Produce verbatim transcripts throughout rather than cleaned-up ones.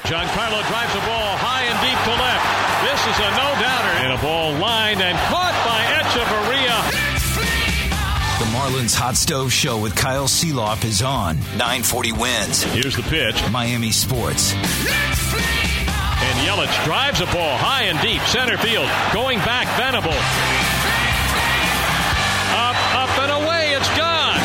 Giancarlo drives the ball high and deep to left. This is a no-doubter. And a ball lined and caught by Echeverria. The Marlins Hot Stove Show with Kyle Seeloff is on nine forty Wins. Here's the pitch. Miami Sports. And Yelich drives a ball high and deep, center field. Going back, Venable. Up, up, and away, it's gone.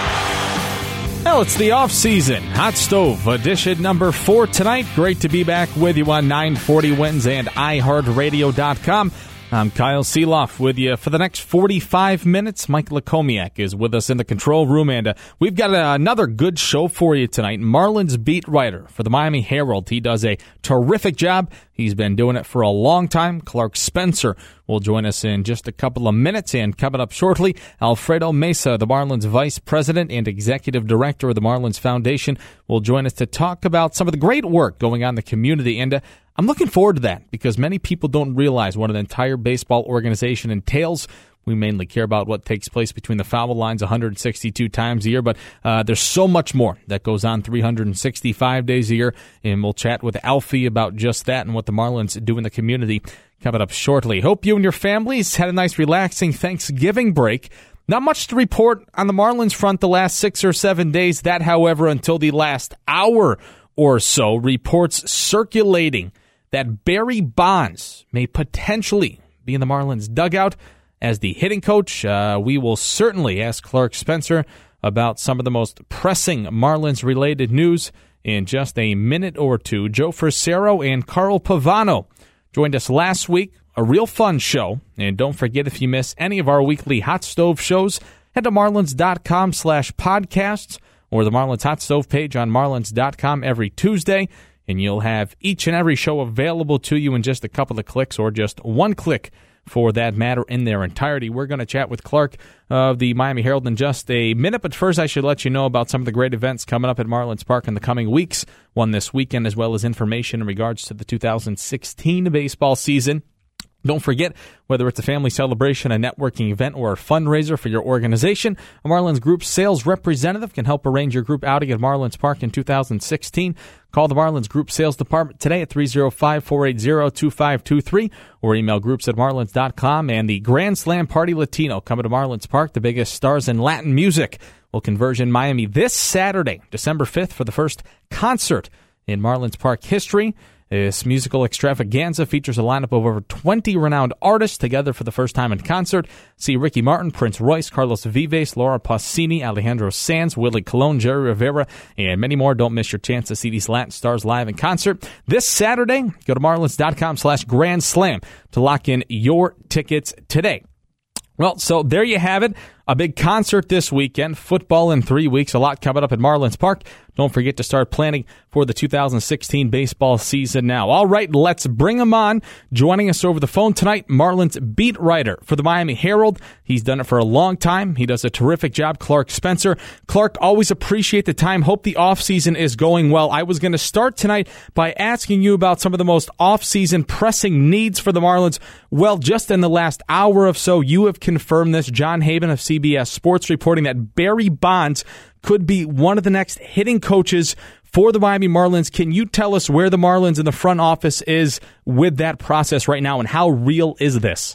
Well, it's the off-season Hot Stove edition number four tonight. Great to be back with you on nine forty Wins and i heart radio dot com. I'm Kyle Seeloff with you for the next forty-five minutes. Mike Lakomiak is with us in the control room, and uh, we've got uh, another good show for you tonight. Marlins beat writer for the Miami Herald. He does a terrific job. He's been doing it for a long time. Clark Spencer will join us in just a couple of minutes, and coming up shortly, Alfredo Mesa, the Marlins Vice President and Executive Director of the Marlins Foundation, will join us to talk about some of the great work going on in the community. And uh, I'm looking forward to that because many people don't realize what an entire baseball organization entails. We mainly care about what takes place between the foul lines one hundred sixty-two times a year, but uh, there's so much more that goes on three hundred sixty-five days a year, and we'll chat with Alfie about just that and what the Marlins do in the community coming up shortly. Hope you and your families had a nice, relaxing Thanksgiving break. Not much to report on the Marlins front the last six or seven days. That, however, until the last hour or so, reports circulating that Barry Bonds may potentially be in the Marlins dugout as the hitting coach. Uh, we will certainly ask Clark Spencer about some of the most pressing Marlins-related news in just a minute or two. Joe Frisero and Carl Pavano joined us last week. A real fun show. And don't forget, if you miss any of our weekly Hot Stove shows, head to marlins.com slash podcasts or the Marlins Hot Stove page on marlins dot com every Tuesday. And you'll have each and every show available to you in just a couple of clicks, or just one click for that matter, in their entirety. We're going to chat with Clark of the Miami Herald in just a minute, but first I should let you know about some of the great events coming up at Marlins Park in the coming weeks, one this weekend, as well as information in regards to the two thousand sixteen baseball season. Don't forget, whether it's a family celebration, a networking event, or a fundraiser for your organization, a Marlins Group sales representative can help arrange your group outing at Marlins Park in two thousand sixteen. Call the Marlins Group sales department today at three oh five, four eight zero, two five two three or email groups at marlins dot com. And the Grand Slam Party Latino coming to Marlins Park, the biggest stars in Latin music, will converge in Miami this Saturday, December fifth, for the first concert in Marlins Park history. This musical extravaganza features a lineup of over twenty renowned artists together for the first time in concert. See Ricky Martin, Prince Royce, Carlos Vives, Laura Pausini, Alejandro Sanz, Willie Colon, Jerry Rivera, and many more. Don't miss your chance to see these Latin stars live in concert this Saturday. Go to marlins.com slash Grand Slam to lock in your tickets today. Well, so there you have it. A big concert this weekend, football in three weeks, a lot coming up at Marlins Park. Don't forget to start planning for the two thousand sixteen baseball season now. All right, let's bring him on. Joining us over the phone tonight, Marlins beat writer for the Miami Herald. He's done it for a long time. He does a terrific job, Clark Spencer. Clark, always appreciate the time. Hope the offseason is going well. I was going to start tonight by asking you about some of the most offseason pressing needs for the Marlins. Well, just in the last hour or so, you have confirmed this. John Haben of C B S Sports reporting that Barry Bonds could be one of the next hitting coaches for the Miami Marlins. Can you tell us where the Marlins in the front office is with that process right now, and how real is this?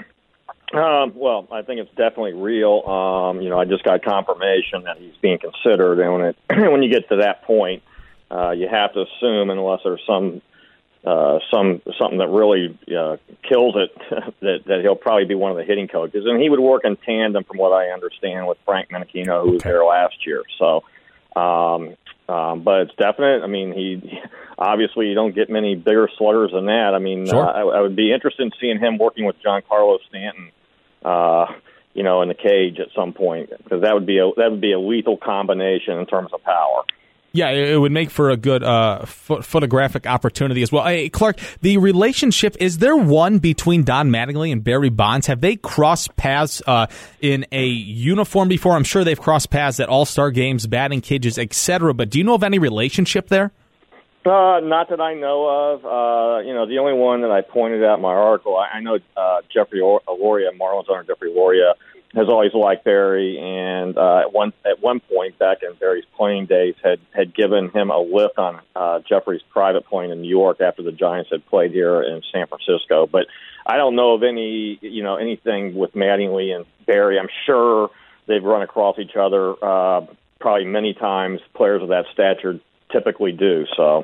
Um, well, I think it's definitely real. Um, you know, I just got confirmation that he's being considered, and when, it, when you get to that point, uh, you have to assume, unless there's some uh, some something that really uh, kills it, that, that he'll probably be one of the hitting coaches. And he would work in tandem, from what I understand, with Frank Menechino, who was there last year. So, um, um, but it's definite. I mean, he obviously you don't get many bigger sluggers than that. I mean, sure. uh, I, I would be interested in seeing him working with Giancarlo Stanton, uh, you know, in the cage at some point, because that would be a that would be a lethal combination in terms of power. Yeah, it would make for a good uh, ph- photographic opportunity as well. Hey, Clark, the relationship, is there one between Don Mattingly and Barry Bonds? Have they crossed paths uh, in a uniform before? I'm sure they've crossed paths at all-star games, batting cages, et cetera, but do you know of any relationship there? Uh, not that I know of. Uh, you know, the only one that I pointed out in my article, I, I know uh, Jeffrey Loria, Marlins owner Jeffrey Loria, has always liked Barry, and uh, at one at one point back in Barry's playing days, had had given him a lift on uh, Jeffrey's private plane in New York after the Giants had played here in San Francisco. But I don't know of any, you know, anything with Mattingly and Barry. I'm sure they've run across each other uh, probably many times. Players of that stature typically do. So.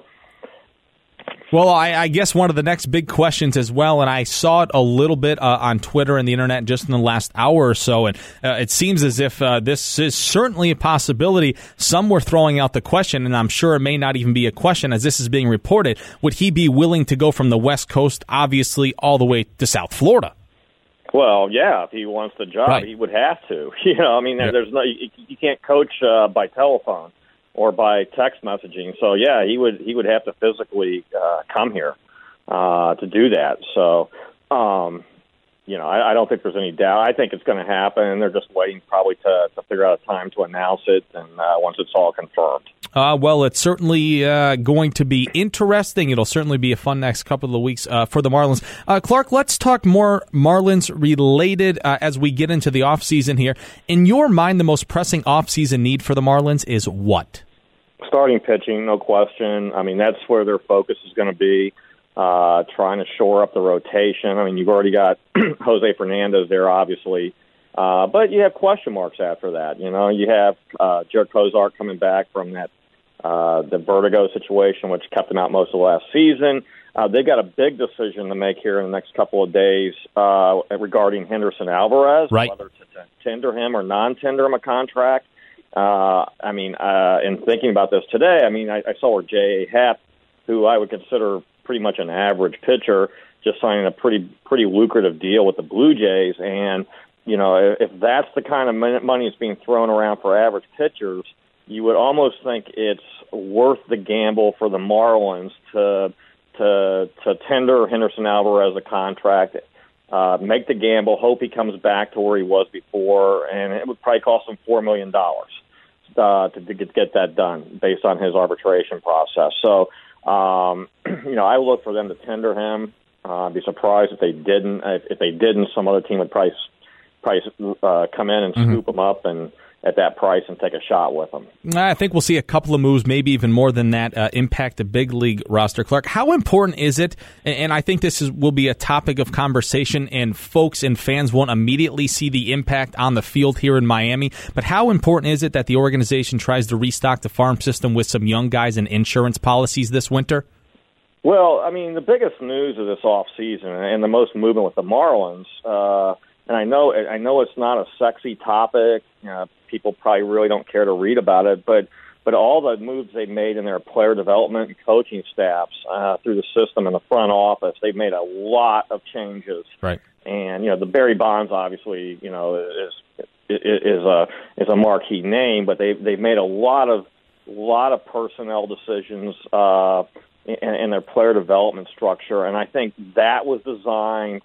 Well, I, I guess one of the next big questions as well, and I saw it a little bit uh, on Twitter and the internet just in the last hour or so, and uh, it seems as if uh, this is certainly a possibility. Some were throwing out the question, and I'm sure it may not even be a question as this is being reported. Would he be willing to go from the West Coast, obviously, all the way to South Florida? Well, yeah, if he wants the job, right. He would have to. You know, I mean, yeah. there's no you, you can't coach uh, by telephone or by text messaging. So, yeah, he would he would have to physically uh, come here uh, to do that. So, um, you know, I, I don't think there's any doubt. I think it's going to happen. They're just waiting probably to, to figure out a time to announce it, and uh, once it's all confirmed. Uh, well, it's certainly uh, going to be interesting. It'll certainly be a fun next couple of weeks uh, for the Marlins. Uh, Clark, let's talk more Marlins-related uh, as we get into the offseason here. In your mind, the most pressing offseason need for the Marlins is what? Starting pitching, no question. I mean, that's where their focus is going to be, uh, trying to shore up the rotation. I mean, you've already got Jose Fernandez there, obviously. Uh, but you have question marks after that. You know, you have uh, Jared Kozart coming back from that uh, the vertigo situation, which kept him out most of the last season. Uh, they've got a big decision to make here in the next couple of days uh, regarding Henderson Alvarez, right. whether to tender him or non-tender him a contract. Uh, I mean, uh, in thinking about this today, I mean, I, I saw where J A. Happ, who I would consider pretty much an average pitcher, just signing a pretty pretty lucrative deal with the Blue Jays. And, you know, if that's the kind of money that's being thrown around for average pitchers, you would almost think it's worth the gamble for the Marlins to to to tender Henderson Alvarez a contract, uh, make the gamble, hope he comes back to where he was before, and it would probably cost him four million dollars uh, to, to get, get that done based on his arbitration process. So, um, you know, I would look for them to tender him. Uh, I'd be surprised if they didn't. If, if they didn't, some other team would probably, probably uh, come in and mm-hmm. scoop him up and at that price and take a shot with them. I think we'll see a couple of moves, maybe even more than that, uh, impact the big league roster. Clark, how important is it, and I think this is, will be a topic of conversation, and folks and fans won't immediately see the impact on the field here in Miami, but how important is it that the organization tries to restock the farm system with some young guys and insurance policies this winter? Well, I mean, the biggest news of this offseason and the most movement with the Marlins, uh, and I know I know it's not a sexy topic. You know, people probably really don't care to read about it, but but all the moves they've made in their player development and coaching staffs uh, through the system in the front office, they've made a lot of changes. Right. And you know, the Barry Bonds obviously, you know, is is a is a marquee name, but they they've made a lot of lot of personnel decisions uh, in, in their player development structure, and I think that was designed.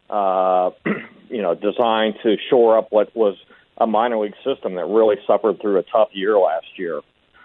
Uh, you know, designed to shore up what was a minor league system that really suffered through a tough year last year.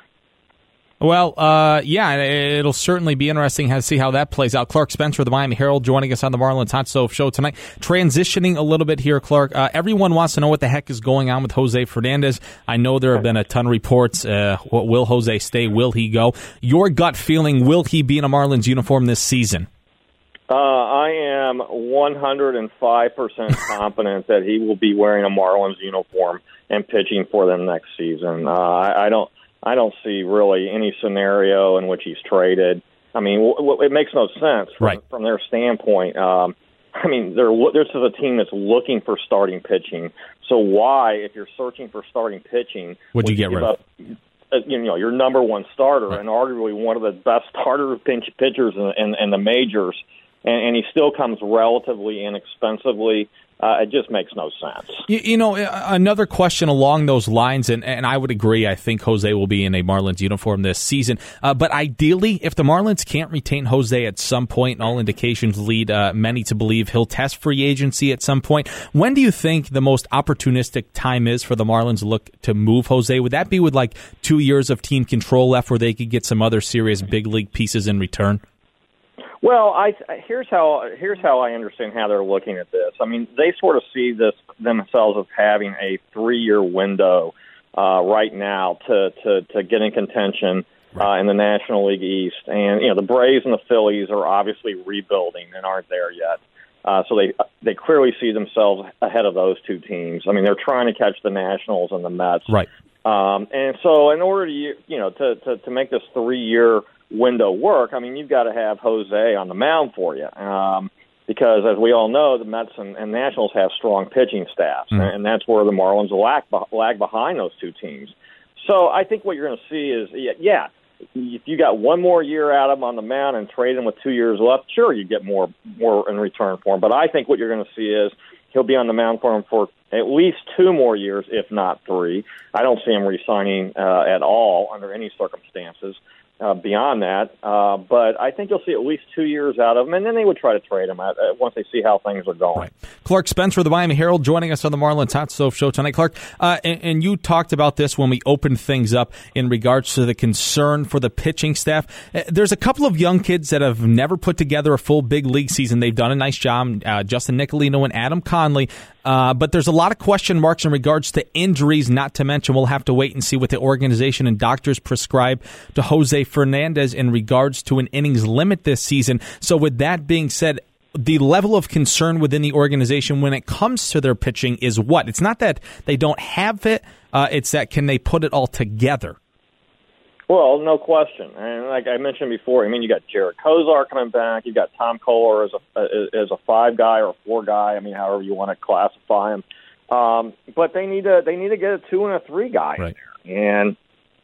Well, uh, yeah, it'll certainly be interesting to see how that plays out. Clark Spencer of the Miami Herald joining us on the Marlins Hot Stove Show tonight. Transitioning a little bit here, Clark. Uh, everyone wants to know what the heck is going on with Jose Fernandez. I know there have been a ton of reports. Uh, will Jose stay? Will he go? Your gut feeling, will he be in a Marlins uniform this season? Uh, I am one hundred five percent confident that he will be wearing a Marlins uniform and pitching for them next season. Uh, I, I don't, I don't see really any scenario in which he's traded. I mean, w- w- it makes no sense from, right. from their standpoint. Um, I mean, they're, this is a team that's looking for starting pitching. So why, if you're searching for starting pitching, would, would you get rid of? You know, your number one starter right. and arguably one of the best starter pinch pitchers in, in, in the majors. And, and he still comes relatively inexpensively. Uh, it just makes no sense. You, you know, another question along those lines, and, and I would agree, I think Jose will be in a Marlins uniform this season. Uh, but ideally, if the Marlins can't retain Jose at some point, and all indications lead uh, many to believe he'll test free agency at some point, when do you think the most opportunistic time is for the Marlins to look to move Jose? Would that be with like two years of team control left where they could get some other serious big league pieces in return? Well, I here's how here's how I understand how they're looking at this. I mean, they sort of see this themselves as having a three-year window uh, right now to, to, to get in contention uh, in the National League East. And, you know, the Braves and the Phillies are obviously rebuilding and aren't there yet. Uh, so they they clearly see themselves ahead of those two teams. I mean, they're trying to catch the Nationals and the Mets. Right. Um, and so in order to, you know, to, to, to make this three-year window work, I mean, you've got to have Jose on the mound for you. Um, because, as we all know, the Mets and, and Nationals have strong pitching staffs, mm. and that's where the Marlins lag, lag behind those two teams. So I think what you're going to see is, yeah, if you got one more year out of him on the mound and trade him with two years left, sure, you get more more in return for him. But I think what you're going to see is he'll be on the mound for him for at least two more years, if not three. I don't see him re-signing uh, at all under any circumstances. Uh, beyond that, uh, but I think you'll see at least two years out of him, and then they would try to trade him at, uh, once they see how things are going. Right. Clark Spencer of the Miami Herald joining us on the Marlins Hot Stove Show tonight. Clark, uh, and, and you talked about this when we opened things up in regards to the concern for the pitching staff. Uh, there's a couple of young kids that have never put together a full big league season. They've done a nice job, uh, Justin Nicolino and Adam Conley. Uh, but there's a lot of question marks in regards to injuries, not to mention we'll have to wait and see what the organization and doctors prescribe to Jose Fernandez in regards to an innings limit this season. So with that being said, the level of concern within the organization when it comes to their pitching is what? It's not that they don't have it, uh, it's that can they put it all together? Well, no question. And like I mentioned before, I mean, you got Jared Kozar coming back. You got Tom Kohler as a as a five guy or a four guy. I mean, however you want to classify him. Um, but they need to they need to get a two and a three guy right. in there. And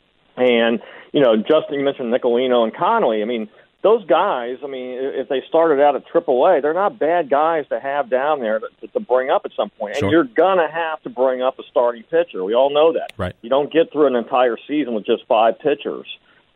and you know, Justin, you mentioned Nicolino and Conley. I mean, those guys, I mean, if they started out at triple A, they're not bad guys to have down there to, to bring up at some point. Sure. And you're going to have to bring up a starting pitcher. We all know that. Right. You don't get through an entire season with just five pitchers.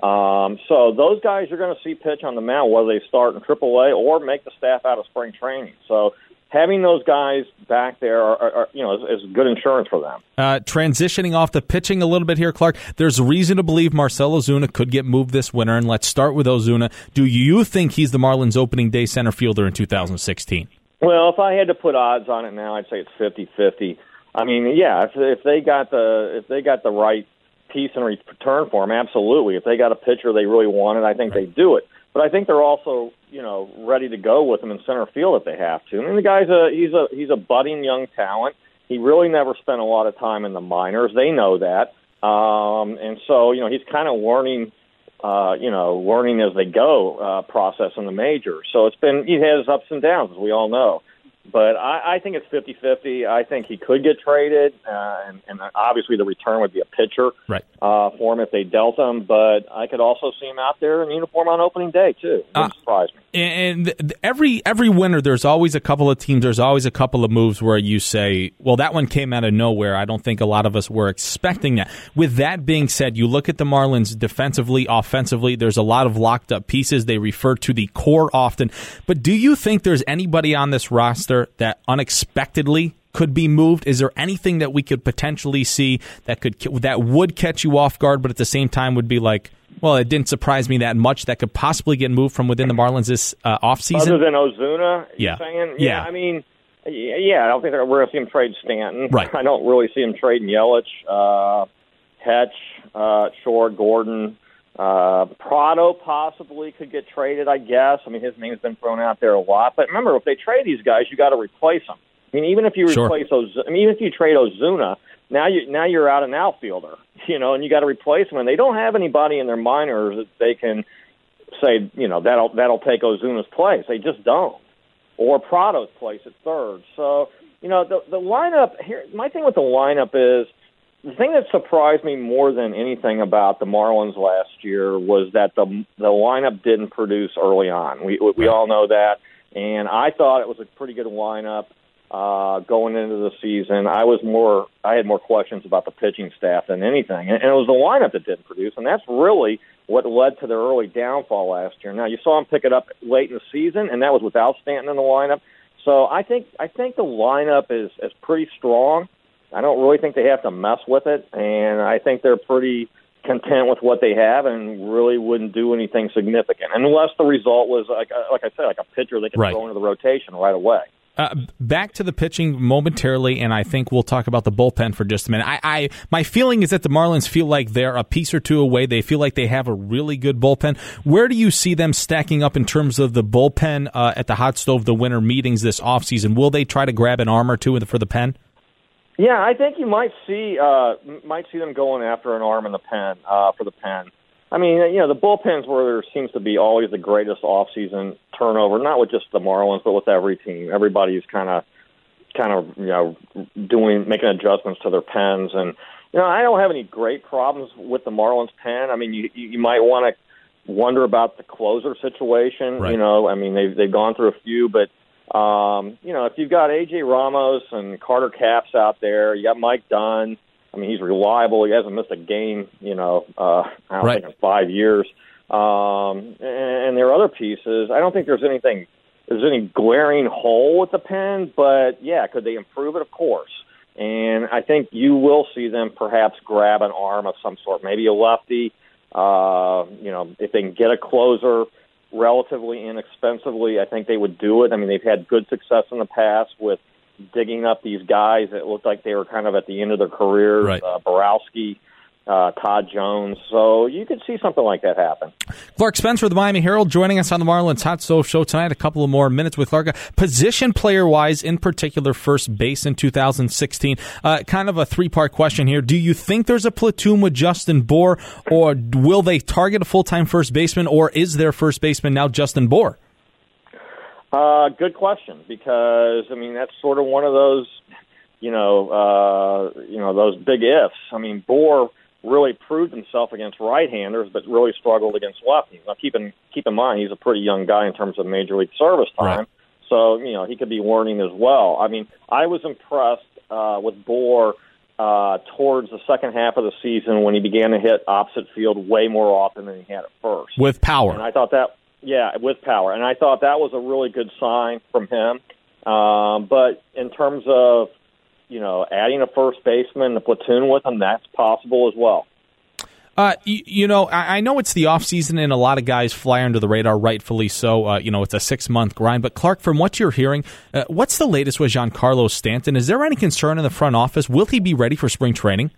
Um, so those guys you're going to see pitch on the mound, whether they start in triple A or make the staff out of spring training. So having those guys back there, are, are, are, you know, is, is good insurance for them. Uh, transitioning off the pitching a little bit here, Clark, there's reason to believe Marcell Ozuna could get moved this winter, and let's start with Ozuna. Do you think he's the Marlins opening day center fielder in two thousand sixteen? Well, if I had to put odds on it now, I'd say it's fifty-fifty. I mean, yeah, if, if they got the if they got the right piece in return for him, absolutely. If they got a pitcher they really wanted, I think right. they'd do it. But I think they're also, you know, ready to go with him in center field if they have to. I mean, the guy's a he's a he's a budding young talent. He really never spent a lot of time in the minors. They know that, um, and so you know he's kind of learning, uh, you know, learning as they go uh, process in the majors. So it's been he has ups and downs, as we all know. But I, I think it's fifty-fifty. I think he could get traded, uh, and, and obviously the return would be a pitcher right. uh, for him if they dealt him. But I could also see him out there in uniform on opening day, too. It wouldn't uh, surprise me. And every every winter, there's always a couple of teams, there's always a couple of moves where you say, well, that one came out of nowhere. I don't think a lot of us were expecting that. With that being said, you look at the Marlins defensively, offensively, there's a lot of locked up pieces. They refer to the core often. But do you think there's anybody on this roster that unexpectedly could be moved? Is there anything that we could potentially see that could that would catch you off guard, but at the same time would be like, well, it didn't surprise me that much, that could possibly get moved from within the Marlins this uh, offseason? Other than Ozuna, yeah. you're saying? Yeah. yeah. I mean, yeah, I don't think we're going to see him trade Stanton. Right. I don't really see him trading Yelich, uh, Hetch, uh, Short, Gordon. Uh, Prado possibly could get traded, I guess. I mean, his name's been thrown out there a lot. But remember, if they trade these guys, you got to replace them. I mean, even if you Sure. replace Ozuna, I mean, even if you trade Ozuna, now you now you're out an outfielder, you know, and you got to replace him. And they don't have anybody in their minors that they can say, you know, that'll that'll take Ozuna's place. They just don't, or Prado's place at third. So, you know, the the lineup here. My thing with the lineup is the thing that surprised me more than anything about the Marlins last year was that the the lineup didn't produce early on. We we Right. all know that, and I thought it was a pretty good lineup. Uh, going into the season, I was more, I had more questions about the pitching staff than anything. And, and it was the lineup that didn't produce, and that's really what led to their early downfall last year. Now, you saw them pick it up late in the season, and that was without Stanton in the lineup. So I think, I think the lineup is, is pretty strong. I don't really think they have to mess with it, and I think they're pretty content with what they have and really wouldn't do anything significant unless the result was, like, like I said, like a pitcher they could right. throw into the rotation right away. Uh, back to the pitching momentarily, and I think we'll talk about the bullpen for just a minute. I, I my feeling is that the Marlins feel like they're a piece or two away. They feel like they have a really good bullpen. Where do you see them stacking up in terms of the bullpen uh, at the Hot Stove, the winter meetings this offseason? Will they try to grab an arm or two for the pen? Yeah, I think you might see uh, might see them going after an arm in the pen uh, for the pen. I mean, you know, the bullpen's where there seems to be always the greatest off-season turnover, not with just the Marlins, but with every team. Everybody's kind of, kind of, you know, doing, making adjustments to their pens. And, you know, I don't have any great problems with the Marlins pen. I mean, you, you might want to wonder about the closer situation. Right. You know, I mean, they've, they've gone through a few, but, um, you know, if you've got A J Ramos and Carter Capps out there, you got Mike Dunn. I mean, he's reliable. He hasn't missed a game, you know, uh, I don't right. think in five years. Um, and, and there are other pieces. I don't think there's anything, there's any glaring hole with the pen, but yeah, could they improve it? Of course. And I think you will see them perhaps grab an arm of some sort, maybe a lefty. Uh, you know, if they can get a closer relatively inexpensively, I think they would do it. I mean, they've had good success in the past with digging up these guys that looked like they were kind of at the end of their careers, right. uh, Borowski, uh, Todd Jones. So you could see something like that happen. Clark Spencer of the Miami Herald joining us on the Marlins Hot Stove Show tonight. A couple of more minutes with Clark. Position player-wise, in particular, first base in two thousand sixteen. Uh, kind of a three-part question here. Do you think there's a platoon with Justin Bour, or will they target a full-time first baseman, or is their first baseman now Justin Bour? Uh, good question, because, I mean, that's sort of one of those, you know, uh, you know, those big ifs. I mean, Bour really proved himself against right-handers, but really struggled against lefties. Now, keep in, keep in mind, he's a pretty young guy in terms of Major League service time, right. so, you know, he could be learning as well. I mean, I was impressed uh, with Bour uh, towards the second half of the season when he began to hit opposite field way more often than he had at first. With power. And I thought that... Yeah, with power. And I thought that was a really good sign from him. Um, but in terms of, you know, adding a first baseman, the platoon with him, that's possible as well. Uh, you, you know, I, I know it's the offseason and a lot of guys fly under the radar, rightfully so. Uh, you know, it's a six-month grind. But, Clark, from what you're hearing, uh, what's the latest with Giancarlo Stanton? Is there any concern in the front office? Will he be ready for spring training?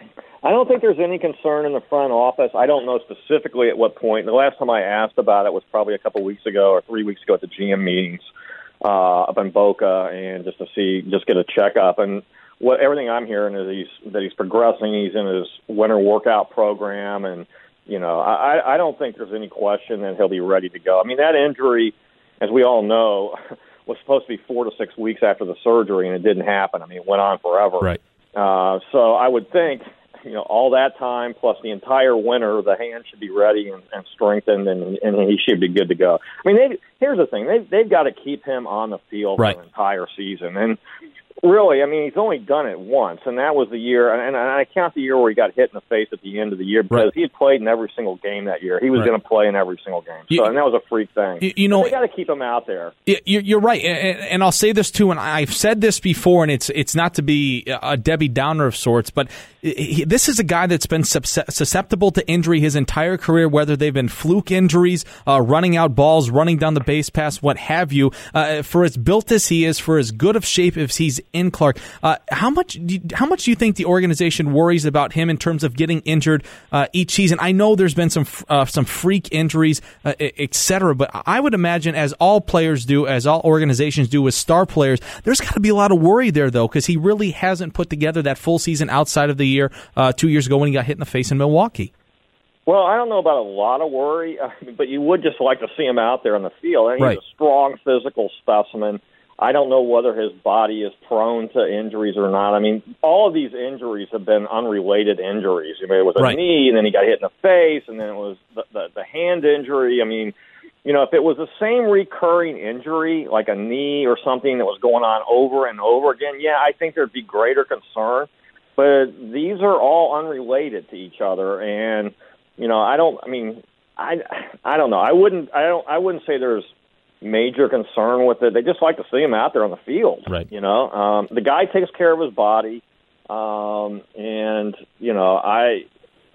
I don't think there's any concern in the front office. I don't know specifically at what point. The last time I asked about it was probably a couple weeks ago or three weeks ago at the G M meetings uh, up in Boca, and just to see, just get a checkup. And what everything I'm hearing is he's, that he's progressing. He's in his winter workout program, and you know, I, I don't think there's any question that he'll be ready to go. I mean, that injury, as we all know, was supposed to be four to six weeks after the surgery, and it didn't happen. I mean, it went on forever. Right. Uh, so I would think, you know, all that time plus the entire winter, the hand should be ready and, and strengthened, and, and he should be good to go. I mean, they, here's the thing. They've, they've got to keep him on the field right. for the entire season. And really, I mean, he's only done it once, and that was the year, and, and I count the year where he got hit in the face at the end of the year, because right. he had played in every single game that year. He was right. going to play in every single game. So, you, and that was a freak thing. You, you know, they got to keep him out there. You're right, and, and I'll say this too, and I've said this before, and it's it's not to be a Debbie Downer of sorts, but he, this is a guy that's been susceptible to injury his entire career, whether they've been fluke injuries, uh, running out balls, running down the base pass, what have you. Uh, for as built as he is, for as good of shape as he's in, Clark, uh, how much do you, how much do you think the organization worries about him in terms of getting injured uh, each season? I know there's been some uh, some freak injuries, uh, et cetera, but I would imagine, as all players do, as all organizations do with star players, there's got to be a lot of worry there, though, because he really hasn't put together that full season outside of the year uh, two years ago when he got hit in the face in Milwaukee. Well, I don't know about a lot of worry, uh, but you would just like to see him out there in the field. And he's right. a strong physical specimen. I don't know whether his body is prone to injuries or not. I mean, all of these injuries have been unrelated injuries. I mean, it was a right. knee, and then he got hit in the face, and then it was the, the, the hand injury. I mean, you know, if it was the same recurring injury, like a knee or something that was going on over and over again, yeah, I think there'd be greater concern. But these are all unrelated to each other, and you know, I don't. I mean, I, I don't know. I wouldn't. I don't. I wouldn't say there's major concern with it. They just like to see him out there on the field. Right. You know, um, the guy takes care of his body, um, and you know, I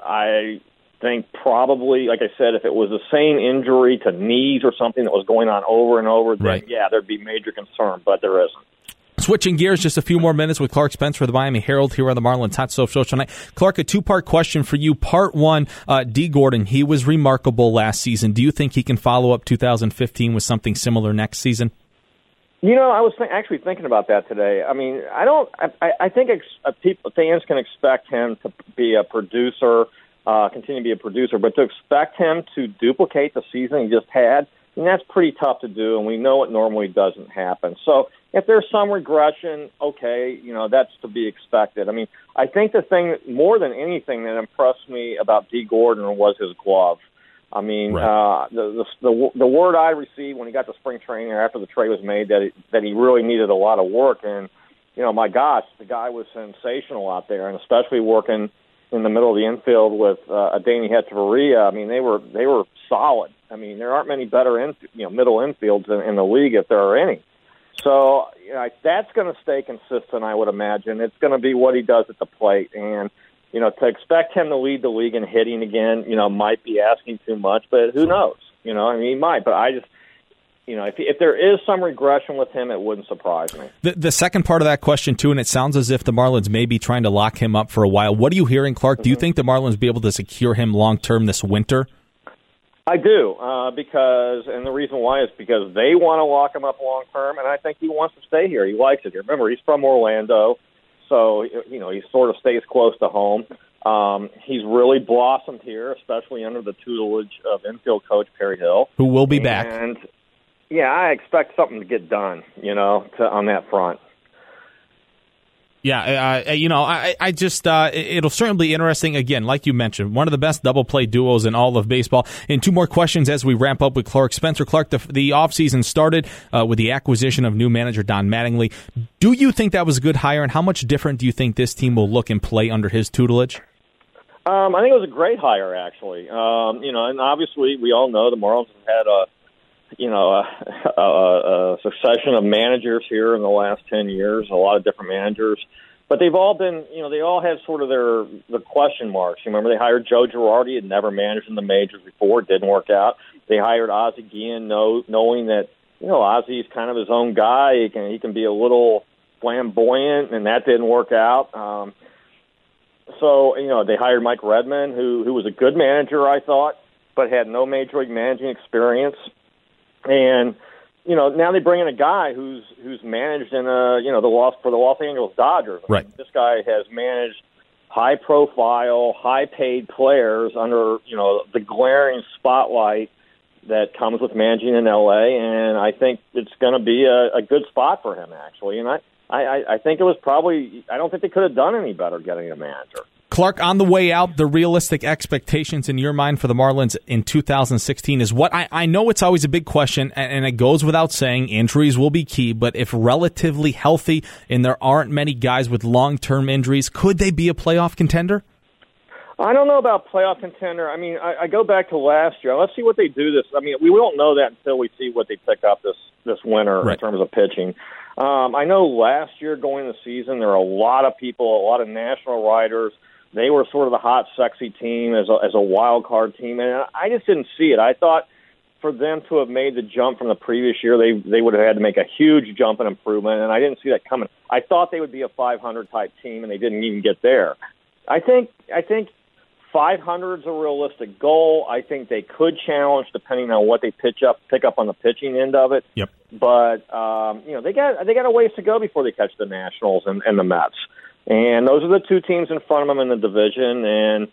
I think probably, like I said, if it was the same injury to knees or something that was going on over and over, then right. yeah, there'd be major concern, but there isn't. Switching gears just a few more minutes with Clark Spencer of the Miami Herald here on the Marlins Hot Stove Show tonight. Clark, a two-part question for you. Part one, uh, D. Gordon, he was remarkable last season. Do you think he can follow up two thousand fifteen with something similar next season? You know, I was th- actually thinking about that today. I mean, I don't. I, I think ex- uh, people, fans can expect him to be a producer, uh, continue to be a producer, but to expect him to duplicate the season he just had, I mean, that's pretty tough to do, and we know it normally doesn't happen. So if there's some regression, okay, you know, that's to be expected. I mean, I think the thing, more than anything, that impressed me about D. Gordon was his glove. I mean, right. uh, the, the the the word I received when he got to spring training after the trade was made that it, that he really needed a lot of work, and you know, my gosh, the guy was sensational out there, and especially working in the middle of the infield with uh, Adeiny Hechavarria. I mean, they were they were solid. I mean, there aren't many better in, you know middle infields in, in the league if there are any. So you know, that's going to stay consistent, I would imagine. It's going to be what he does at the plate. And, you know, to expect him to lead the league in hitting again, you know, might be asking too much, but who knows? You know, I mean, he might. But I just, you know, if, if there is some regression with him, it wouldn't surprise me. The, the second part of that question, too, and it sounds as if the Marlins may be trying to lock him up for a while. What are you hearing, Clark? Mm-hmm. Do you think the Marlins will be able to secure him long-term this winter? I do, uh, because, and the reason why is because they want to lock him up long term, and I think he wants to stay here. He likes it here. Remember, he's from Orlando, so you know he sort of stays close to home. Um, he's really blossomed here, especially under the tutelage of infield coach Perry Hill, who will be and, back. And yeah, I expect something to get done, you know, to, on that front. Yeah, uh, you know, I, I just, uh, it'll certainly be interesting. Again, like you mentioned, one of the best double play duos in all of baseball. And two more questions as we wrap up with Clark Spencer. Clark, the, the offseason started uh, with the acquisition of new manager Don Mattingly. Do you think that was a good hire, and how much different do you think this team will look and play under his tutelage? Um, I think it was a great hire, actually. Um, you know, and obviously we all know the Marlins have had a, you know, a, a, a succession of managers here in the last ten years, a lot of different managers. But they've all been, you know, they all had sort of their the question marks. You remember they hired Joe Girardi, had never managed in the majors before, it didn't work out. They hired Ozzie Guillen, know, knowing that, you know, Ozzie's kind of his own guy. He can, he can be a little flamboyant, and that didn't work out. Um, so, you know, they hired Mike Redmond, who who was a good manager, I thought, but had no major league managing experience. And, you know, now they bring in a guy who's who's managed in a, you know, the Los, for the Los Angeles Dodgers. I right. mean, this guy has managed high-profile, high-paid players under, you know, the glaring spotlight that comes with managing in L A, and I think it's going to be a, a good spot for him, actually. And I, I, I think it was probably, I don't think they could have done any better getting a manager. Clark, on the way out, the realistic expectations in your mind for the Marlins in two thousand sixteen is what? I, I know it's always a big question, and it goes without saying, injuries will be key, but if relatively healthy and there aren't many guys with long-term injuries, could they be a playoff contender? I don't know about playoff contender. I mean, I, I go back to last year. Let's see what they do this. I mean, we won't know that until we see what they pick up this, this winter right. in terms of pitching. Um, I know last year going into the season, there were a lot of people, a lot of national writers. They were sort of the hot, sexy team as a, as a wild card team, and I just didn't see it. I thought for them to have made the jump from the previous year, they they would have had to make a huge jump in improvement, and I didn't see that coming. I thought they would be a five hundred type team, and they didn't even get there. I think I think five hundred is a realistic goal. I think they could challenge depending on what they pitch up, pick up on the pitching end of it. Yep. But um, you know they got they got a ways to go before they catch the Nationals and, and the Mets. And those are the two teams in front of them in the division. And,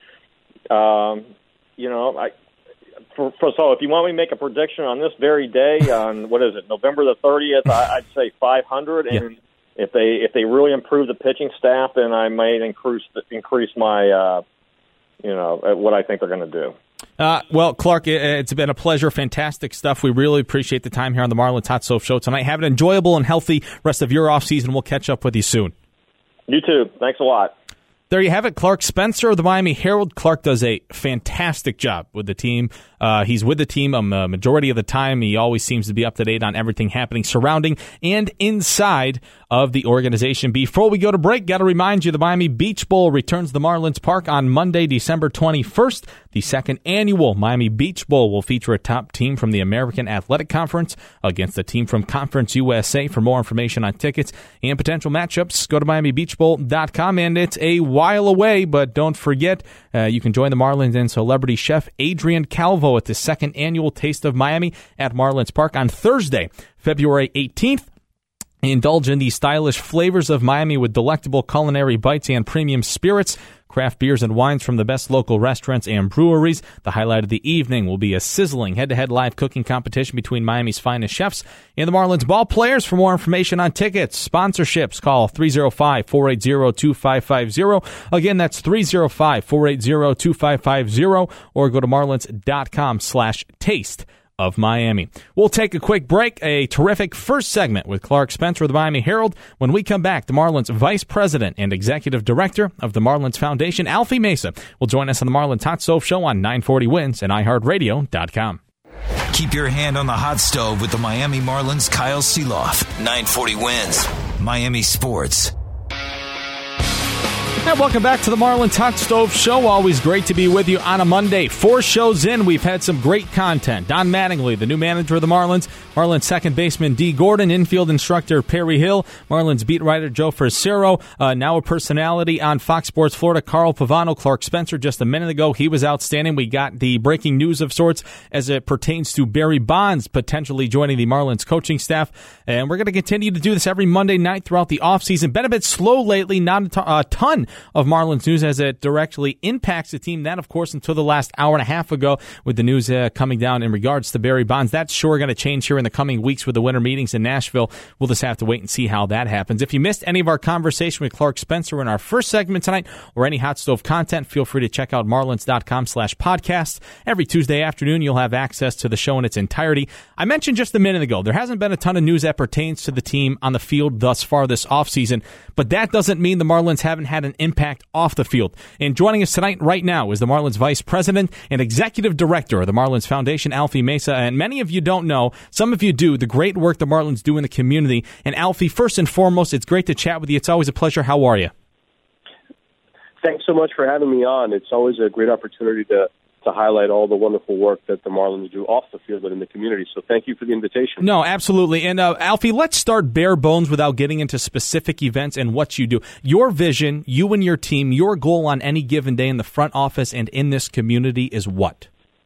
um, you know, I, for, for, so if you want me to make a prediction on this very day, on, what is it, November the thirtieth, I, I'd say five hundred. And yeah. if they if they really improve the pitching staff, then I might increase, increase my, uh, you know, what I think they're going to do. Uh, well, Clark, it's been a pleasure. Fantastic stuff. We really appreciate the time here on the Marlins Hot Stove Show tonight. Have an enjoyable and healthy rest of your offseason. We'll catch up with you soon. You too. Thanks a lot. There you have it. Clark Spencer of the Miami Herald. Clark does a fantastic job with the team. Uh, he's with the team a majority of the time. He always seems to be up to date on everything happening surrounding and inside of the organization. Before we go to break, got to remind you the Miami Beach Bowl returns to Marlins Park on Monday, December twenty-first. The second annual Miami Beach Bowl will feature a top team from the American Athletic Conference against a team from Conference U S A. For more information on tickets and potential matchups, go to Miami Beach Bowl dot com. And it's a while away, but don't forget, uh, you can join the Marlins and celebrity chef Adrian Calvo at the second annual Taste of Miami at Marlins Park on Thursday, February eighteenth. Indulge in the stylish flavors of Miami with delectable culinary bites and premium spirits, craft beers and wines from the best local restaurants and breweries. The highlight of the evening will be a sizzling head-to-head live cooking competition between Miami's finest chefs and the Marlins ball players. For more information on tickets, sponsorships, call three oh five, four eight zero, two five five zero. Again, that's three oh five, four eight zero, two five five zero, or go to marlins.com slash taste of Miami. We'll take a quick break, a terrific first segment with Clark Spencer of the Miami Herald. When we come back, the Marlins Vice President and Executive Director of the Marlins Foundation, Alfie Mesa, will join us on the Marlins Hot Stove Show on nine forty Wins and i heart radio dot com. Keep your hand on the hot stove with the Miami Marlins' Kyle Seeloff. nine forty Wins, Miami Sports. And welcome back to the Marlins Hot Stove Show. Always great to be with you on a Monday. Four shows in, we've had some great content. Don Mattingly, the new manager of the Marlins, Marlins second baseman Dee Gordon, infield instructor Perry Hill, Marlins beat writer Joe Frasero, uh, now a personality on Fox Sports Florida, Carl Pavano. Clark Spencer just a minute ago, he was outstanding. We got the breaking news of sorts as it pertains to Barry Bonds potentially joining the Marlins coaching staff. And we're going to continue to do this every Monday night throughout the offseason. Been a bit slow lately, not a, t- a ton of Marlins news as it directly impacts the team. That, of course, until the last hour and a half ago with the news uh, coming down in regards to Barry Bonds. That's sure going to change here in the coming weeks with the winter meetings in Nashville. We'll just have to wait and see how that happens. If you missed any of our conversation with Clark Spencer in our first segment tonight or any Hot Stove content, feel free to check out marlins.com slash podcasts. Every Tuesday afternoon, you'll have access to the show in its entirety. I mentioned just a minute ago, there hasn't been a ton of news that pertains to the team on the field thus far this offseason, but that doesn't mean the Marlins haven't had an impact off the field. And joining us tonight right now is the Marlins Vice President and Executive Director of the Marlins Foundation, Alfie Mesa. And many of you don't know, some of you do, the great work the Marlins do in the community. And Alfie, first and foremost, it's great to chat with you. It's always a pleasure. How are you? Thanks so much for having me on. It's always a great opportunity to to highlight all the wonderful work that the Marlins do off the field but in the community. So thank you for the invitation. No, absolutely. And uh, Alfie, let's start bare bones without getting into specific events and what you do. Your vision, you and your team, your goal on any given day in the front office and in this community is what?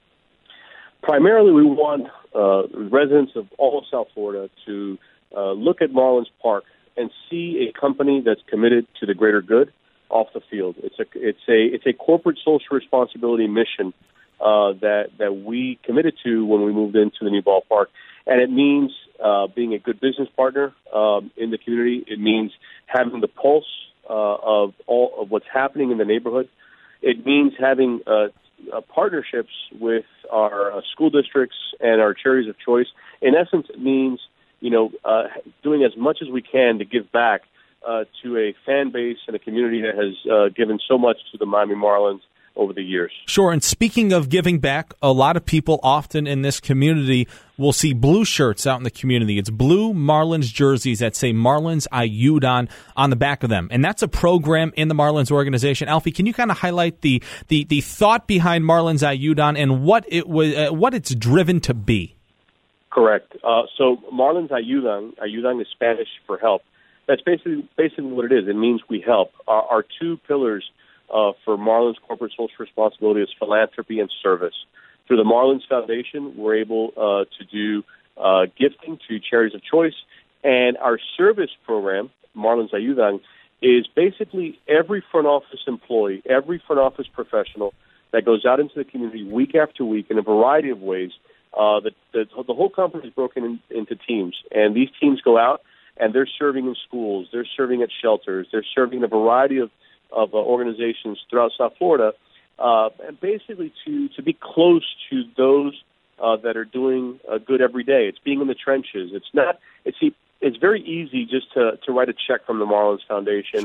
Primarily, we want uh, residents of all of South Florida to uh, look at Marlins Park and see a company that's committed to the greater good off the field. It's a it's a it's a corporate social responsibility mission uh, that that we committed to when we moved into the new ballpark, and it means uh, being a good business partner um, in the community. It means having the pulse uh, of all of what's happening in the neighborhood. It means having uh, uh, partnerships with our uh, school districts and our charities of choice. In essence, it means you know uh, doing as much as we can to give back Uh, to a fan base and a community that has uh, given so much to the Miami Marlins over the years. Sure, and speaking of giving back, a lot of people often in this community will see blue shirts out in the community. It's blue Marlins jerseys that say Marlins Ayudan on the back of them, and that's a program in the Marlins organization. Alfie, can you kind of highlight the, the, the thought behind Marlins Ayudan and what it was, uh, what it's driven to be? Correct. Uh, so Marlins Ayudan, Ayudan is Spanish for help. That's basically basically what it is. It means we help. Our, our two pillars uh, for Marlins corporate social responsibility is philanthropy and service. Through the Marlins Foundation, we're able uh, to do uh, gifting to charities of choice, and our service program, Marlins Ayudan, is basically every front office employee, every front office professional that goes out into the community week after week in a variety of ways. Uh, the, the, the whole company is broken in, into teams, and these teams go out and they're serving in schools, they're serving at shelters, they're serving a variety of, of uh, organizations throughout South Florida, uh, and basically to, to be close to those uh, that are doing uh, good every day. It's being in the trenches. It's not. It's it's very easy just to, to write a check from the Marlins Foundation Sure. and,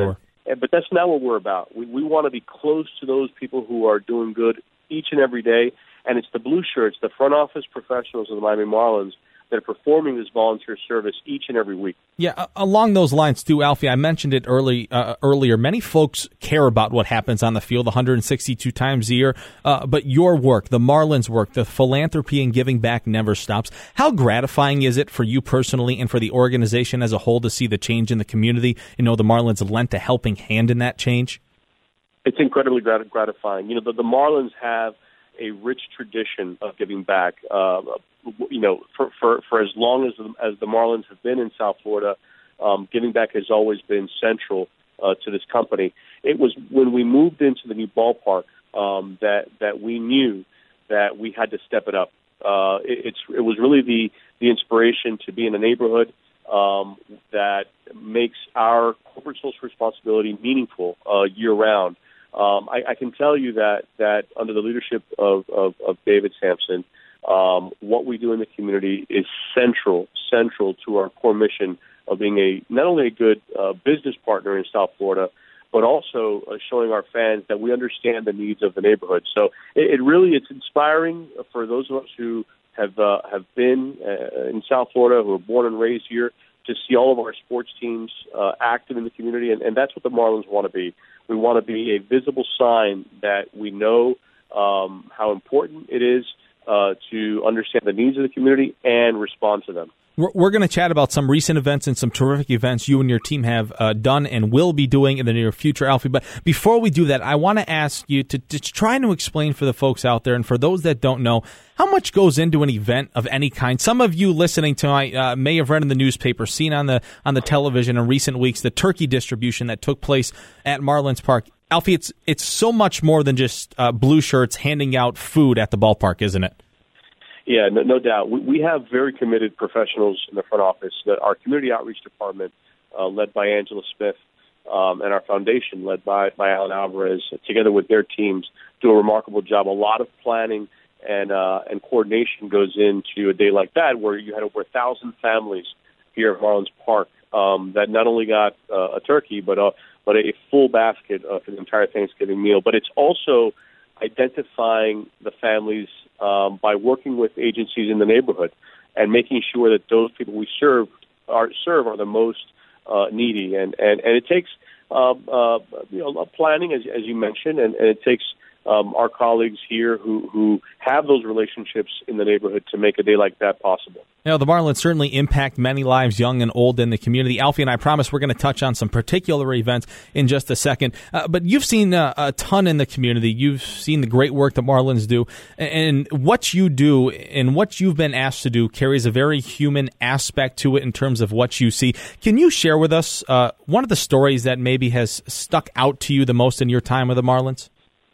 And, but that's not what we're about. We, we want to be close to those people who are doing good each and every day, and it's the blue shirts, the front office professionals of the Miami Marlins, that are performing this volunteer service each and every week. Yeah, uh, along those lines, too, Alfie, I mentioned it early uh, earlier. Many folks care about what happens on the field one hundred sixty-two times a year, uh, but your work, the Marlins' work, the philanthropy and giving back never stops. How gratifying is it for you personally and for the organization as a whole to see the change in the community? You know, the Marlins lent a helping hand in that change? It's incredibly grat- gratifying. You know, the, the Marlins have a rich tradition of giving back. Uh, you know, for, for, for as long as the, as the Marlins have been in South Florida, um, giving back has always been central uh, to this company. It was when we moved into the new ballpark um, that that we knew that we had to step it up. Uh, it, it's it was really the the inspiration to be in a neighborhood um, that makes our corporate social responsibility meaningful uh, year round. Um, I, I can tell you that, that under the leadership of, of, of David Sampson, um, what we do in the community is central, central to our core mission of being a not only a good uh, business partner in South Florida, but also uh, showing our fans that we understand the needs of the neighborhood. So it, it really it's inspiring for those of us who have uh, have been uh, in South Florida, who are born and raised here, to see all of our sports teams uh, active in the community, and, and that's what the Marlins want to be. We want to be a visible sign that we know um, how important it is uh, to understand the needs of the community and respond to them. We're, we're going to chat about some recent events and some terrific events you and your team have uh, done and will be doing in the near future, Alfie. But before we do that, I want to ask you to, to try to explain for the folks out there and for those that don't know, how much goes into an event of any kind? Some of you listening tonight uh, may have read in the newspaper, seen on the on the television in recent weeks, the turkey distribution that took place at Marlins Park. Alfie, it's it's so much more than just uh, blue shirts handing out food at the ballpark, isn't it? Yeah, no, no doubt. We, we have very committed professionals in the front office. That our community outreach department, uh, led by Angela Smith, um, and our foundation, led by, by Alan Alvarez, together with their teams, do a remarkable job. A lot of planning and uh, and coordination goes into a day like that, where you had over a thousand families here at Marlins Park um, that not only got uh, a turkey, but uh, but a full basket uh, for the entire Thanksgiving meal. But it's also identifying the families um, by working with agencies in the neighborhood and making sure that those people we serve are serve are the most uh, needy. And, and, and it takes uh, uh, you know planning, as, as you mentioned, and, and it takes Um, our colleagues here who, who have those relationships in the neighborhood to make a day like that possible. You know, the Marlins certainly impact many lives, young and old, in the community. Alfie and I promise we're going to touch on some particular events in just a second. Uh, but you've seen uh, a ton in the community. You've seen the great work the Marlins do. And what you do and what you've been asked to do carries a very human aspect to it in terms of what you see. Can you share with us uh, one of the stories that maybe has stuck out to you the most in your time with the Marlins?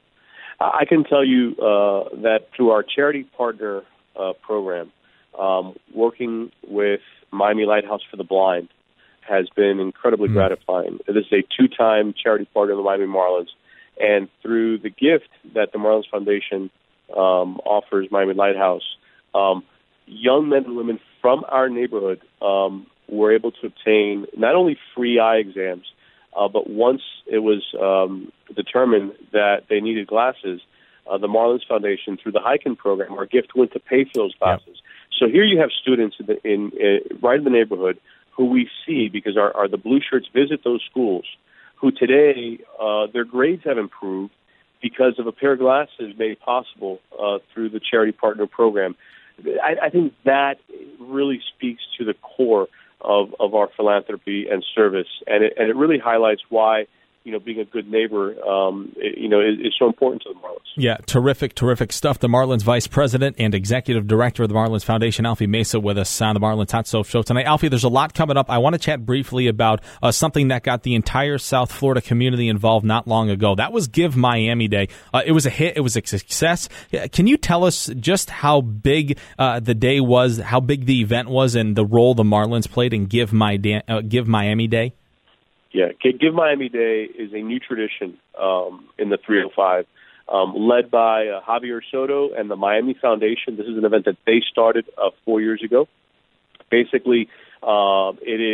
I can tell you uh, that through our charity partner uh, program, um, working with Miami Lighthouse for the Blind has been incredibly mm-hmm. gratifying. This is a two-time charity partner of the Miami Marlins, and through the gift that the Marlins Foundation um, offers Miami Lighthouse, um, young men and women from our neighborhood um, were able to obtain not only free eye exams, Uh, but once it was um, determined that they needed glasses, uh, the Marlins Foundation, through the Heiken program, our gift went to pay for those glasses. Yep. So here you have students in, the, in uh, right in the neighborhood who we see, because our, our the Blue Shirts visit those schools, who today uh, their grades have improved because of a pair of glasses made possible uh, through the charity partner program. I, I think that really speaks to the core Of, of our philanthropy and service, and it, and it really highlights why, you know, being a good neighbor, um, it, you know, is, is so important to the Marlins. Yeah, terrific, terrific stuff. The Marlins Vice President and Executive Director of the Marlins Foundation, Alfie Mesa, with us on the Marlins Hot Stove Show tonight. Alfie, there's a lot coming up. I want to chat briefly about uh, something that got the entire South Florida community involved not long ago. That was Give Miami Day. Uh, it was a hit. It was a success. Can you tell us just how big uh, the day was, how big the event was, and the role the Marlins played in Give, My da- uh, Give Miami Day? Yeah, Give Miami Day is a new tradition um, in the three oh five, um, led by uh, Javier Soto and the Miami Foundation. This is an event that they started uh, four years ago. Basically, uh, it is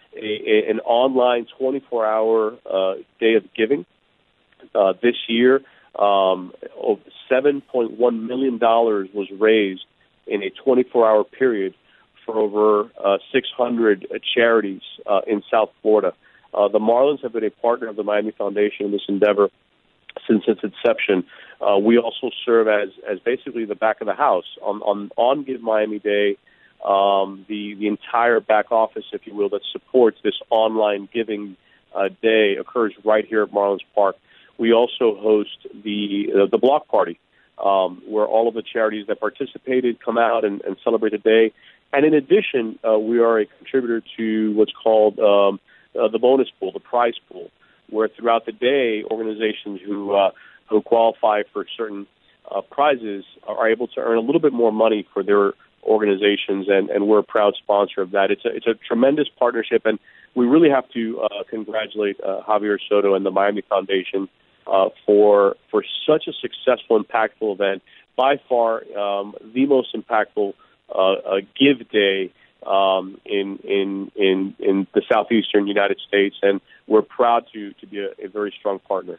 a, a, an online twenty-four hour uh, day of giving. Uh, this year, um, seven point one million dollars was raised in a twenty-four hour period for over uh, six hundred charities uh, in South Florida. Uh, the Marlins have been a partner of the Miami Foundation in this endeavor since its inception. Uh, we also serve as as basically the back of the house. On on, on Give Miami Day, um, the, the entire back office, if you will, that supports this online giving uh, day occurs right here at Marlins Park. We also host the uh, the block party, um, where all of the charities that participated come out and, and celebrate the day. And in addition, uh, we are a contributor to what's called um, uh, the bonus pool, the prize pool, where throughout the day, organizations who uh, who qualify for certain uh, prizes are able to earn a little bit more money for their organizations, and, and we're a proud sponsor of that. It's a, it's a tremendous partnership, and we really have to uh, congratulate uh, Javier Soto and the Miami Foundation uh, for for such a successful, impactful event. By far, um, the most impactful uh, uh, Give Day um, in in in in the southeastern United States, and we're proud to to be a, a very strong partner.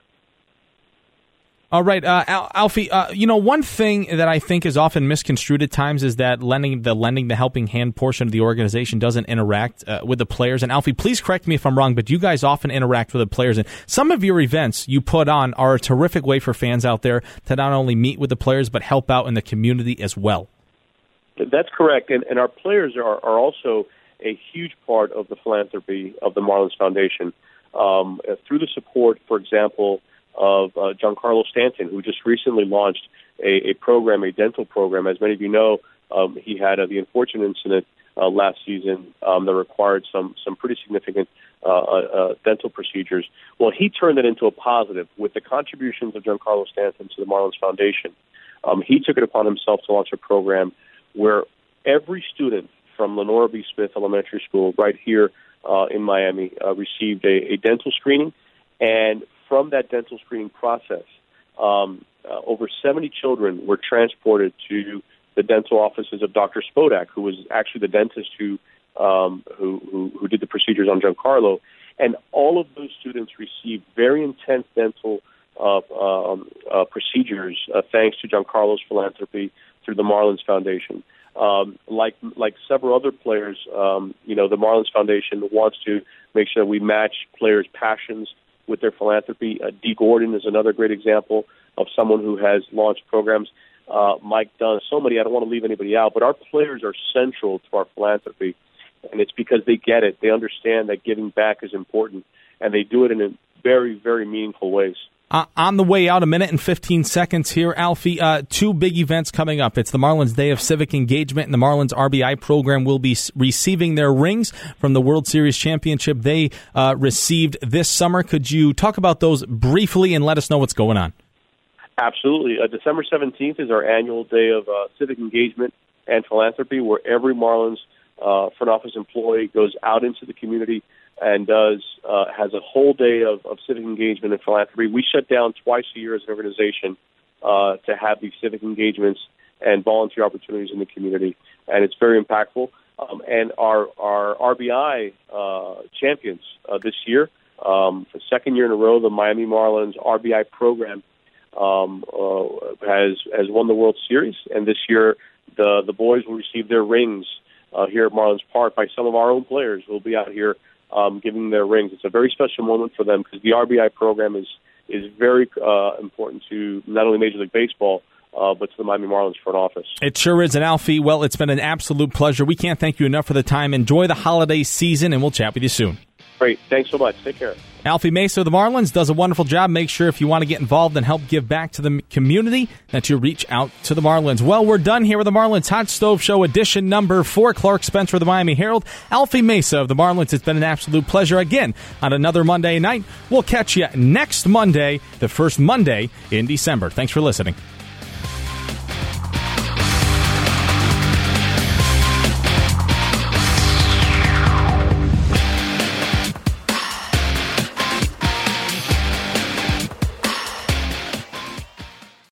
All right, uh, Al- Alfie, uh, you know, one thing that I think is often misconstrued at times is that lending the lending the helping hand portion of the organization doesn't interact uh, with the players. And Alfie, please correct me if I'm wrong, but you guys often interact with the players. And some of your events you put on are a terrific way for fans out there to not only meet with the players, but help out in the community as well. That's correct. And, and our players are, are also a huge part of the philanthropy of the Marlins Foundation. Um, through the support, for example, of uh, Giancarlo Stanton, who just recently launched a, a program, a dental program. As many of you know, um, he had uh, the unfortunate incident uh, last season um, that required some some pretty significant uh, uh, dental procedures. Well, he turned it into a positive with the contributions of Giancarlo Stanton to the Marlins Foundation. Um, he took it upon himself to launch a program where every student from Lenora B. Smith Elementary School right here uh, in Miami uh, received a, a dental screening, and from that dental screening process, um, uh, over seventy children were transported to the dental offices of Doctor Spodak, who was actually the dentist who um, who, who, who did the procedures on Giancarlo. And all of those students received very intense dental uh, um, uh, procedures uh, thanks to Giancarlo's philanthropy through the Marlins Foundation. Um, like like several other players, um, you know, the Marlins Foundation wants to make sure that we match players' passions with their philanthropy. Uh, Dee Gordon is another great example of someone who has launched programs. Uh, Mike Dunn, so many, I don't want to leave anybody out, but our players are central to our philanthropy, and it's because they get it. They understand that giving back is important, and they do it in a very, very meaningful ways. Uh, on the way out, a minute and fifteen seconds here, Alfie. Uh, two big events coming up. It's the Marlins Day of Civic Engagement, and the Marlins R B I program will be receiving their rings from the World Series championship they uh, received this summer. Could you talk about those briefly and let us know what's going on? Absolutely. Uh, December seventeenth is our annual day of uh, civic engagement and philanthropy, where every Marlins uh, front office employee goes out into the community and does uh, has a whole day of, of civic engagement and philanthropy. We shut down twice a year as an organization uh, to have these civic engagements and volunteer opportunities in the community, and it's very impactful. Um, and our, our R B I uh, champions uh, this year, um, for the second year in a row, the Miami Marlins R B I program um, uh, has has won the World Series, and this year the, the boys will receive their rings uh, here at Marlins Park by some of our own players who will be out here Um, giving their rings. It's a very special moment for them because the R B I program is is very uh, important to not only Major League Baseball, uh, but to the Miami Marlins front office. It sure is. And Alfie, well, it's been an absolute pleasure. We can't thank you enough for the time. Enjoy the holiday season, and we'll chat with you soon. Great. Thanks so much. Take care. Alfie Mesa of the Marlins does a wonderful job. Make sure if you want to get involved and help give back to the community that you reach out to the Marlins. Well, we're done here with the Marlins Hot Stove Show edition number four. Clark Spencer of the Miami Herald, Alfie Mesa of the Marlins. It's been an absolute pleasure again on another Monday night. We'll catch you next Monday, the first Monday in December. Thanks for listening.